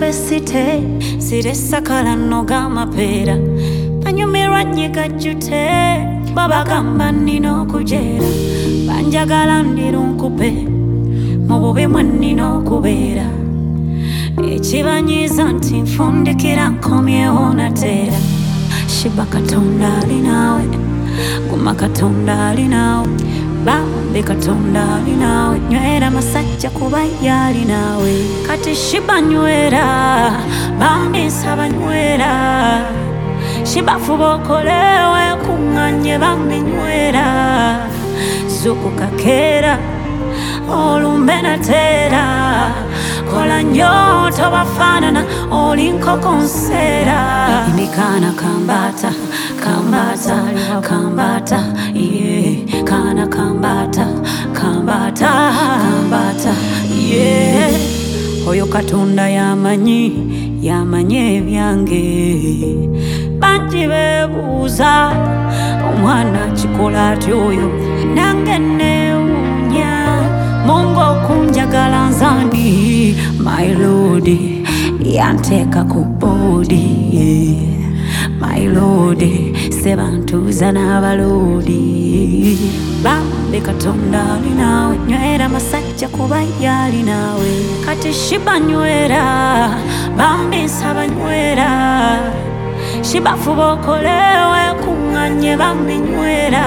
besite siresakala noga mapera banyumirwa nyiga jute babagamba nina okujera banjagala ndirunkupe mu bubi mwe nina okubeera ekibanyiza nti nfundikira nkomyewo nateera shiba katonda ali naawe guma katonda ali naawe bambi katonda ali naawe nywera masajja kuba yali naawe kati shiba nywera bambi nsaba nywera shiba fuba okolewe kuŋŋanye bambi nywera zukuka keera olumbe nateera kola nnyo tobafaanana oli nkoko nseera indikana kambata kambata kambata ye kana kambata kambata kambata ye oyo katonda yamanyi ebyange bangi beebuuza omwana kikola atya oyo nange neewuunya Mungu okunjagala nzani my lord yanteeka ku boodi my lord sebantuuza n'abaloodi bambi katonda ali naawe nywera masajja kuba yali naawe kati shiba nywera bambi nsaba nywera shiba fuba okolewe kuŋŋanye bambi nywera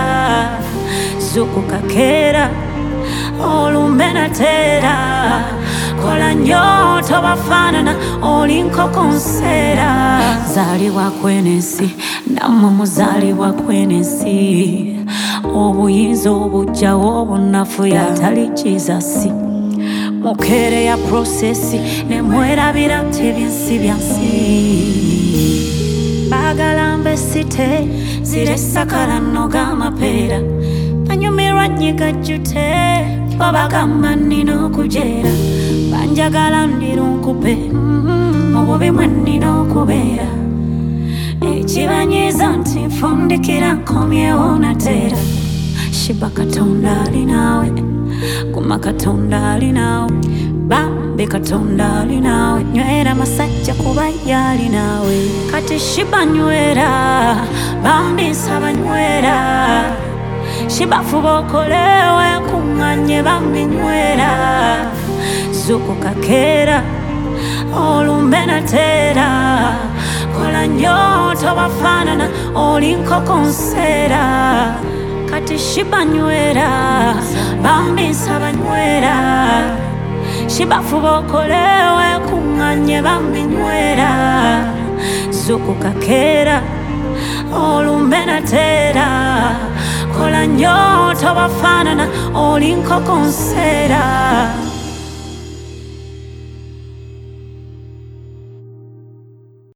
zukuka keera olumbe nateera kola nnyo tobafaanana oli nkoko nseera zaalibwa kwenensi nammwe muzaalibwa kwenensi obuyinza obujjawo obunafu yatali jizasi mukeere ya prosesi nemwerabira tebyensi byansi baagala mbesite ziresakala noga amapeera banyumirwa nyiga jute babagamba nina okujera banjagala ndirunkupe mu bubi mwe nina okubeera ekibanyiza nti nfundikira nkomyewo nateera shiba katonda ali naawe guma katonda ali naawe bambi katonda ali naawe nywera masajja kuba yali naawe kati shiba nywera bambi nsaba nywera shiba fuba okolewe kuŋŋanye bambi nywera zukuka keera olumbe nateera kola nnyo tobafaanana oli nkoko nseera kati shiba nywera bambi nsaba nywera shiba fuba okolewe kuŋŋanye bambi nywera zukuka keera olumbe nateera kola nnyo tobafaanana oli nkoko nseera